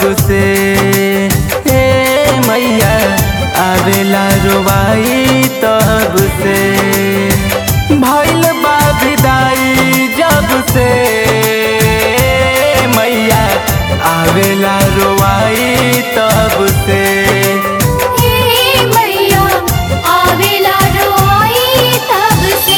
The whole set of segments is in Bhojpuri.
से। हे मैया आवेला रोवाई तब से। भइल बा विदाई जब से मैया आवेला रोवाई तब से। हे मैया आवेला रोवाई तब से।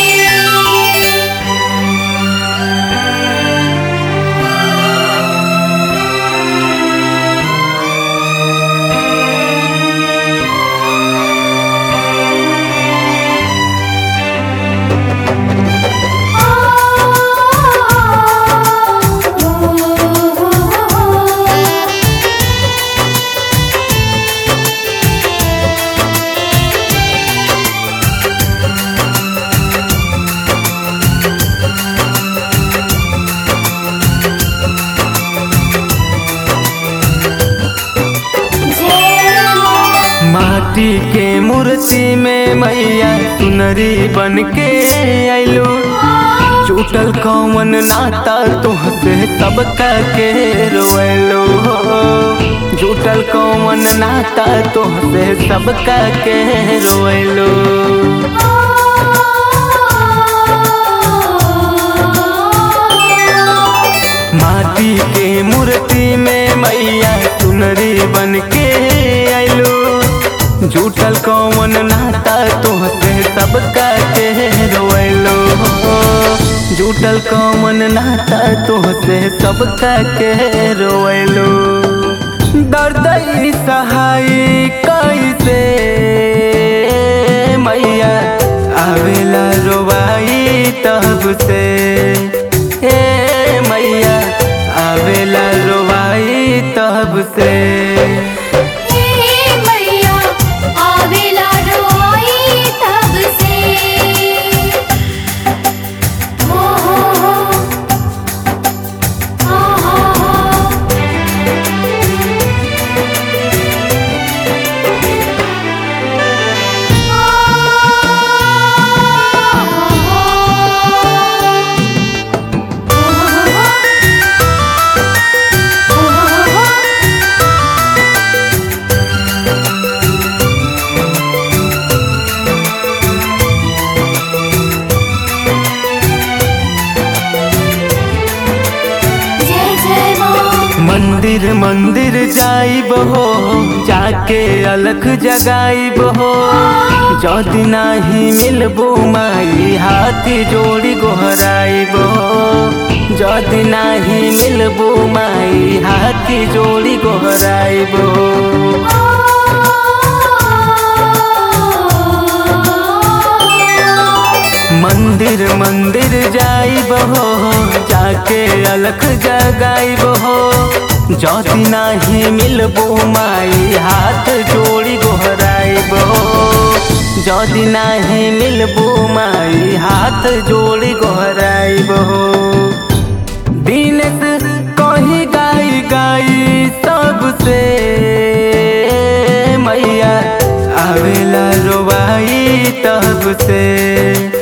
माटी के मूर्ति में मैया सुनरी बन के आइलो। टूटल कौन नाता तुहसे सबका के रोएलो। टूटल कौन नाता तुहसे सबका के रोएलो। माटी के मूर्ति में मैया सुनरी बन के आइलो। झूठल कौन नाता तुहसे सबका के रोएलो। झूठल कौन नाता तुहसे सबका के रोएलो। दर्द ई सहाय कैसे मैया आवेला रोवाई तब से। हे मैया आवेला रोवाई तब से। मंदिर मंदिर जाइब हो जाके अलख जगाइब हो। जदि नाही मिलबो माई हाथी जोड़ी गोहराइब हो। जदि नाही मिलबो माई हाथी जोड़ी गोहराइब हो। मंदिर मंदिर जाइब हो जाके अलख जगाइब हो। जदि नाही मिलबो माई हाथ जोड़ी गोहराइब हो। जदि नाही मिलबो माई हाथ जोड़ी गोहराइब हो। दिनेश कही गाई गाई सबसे मैया आवेला रोवाई तब से।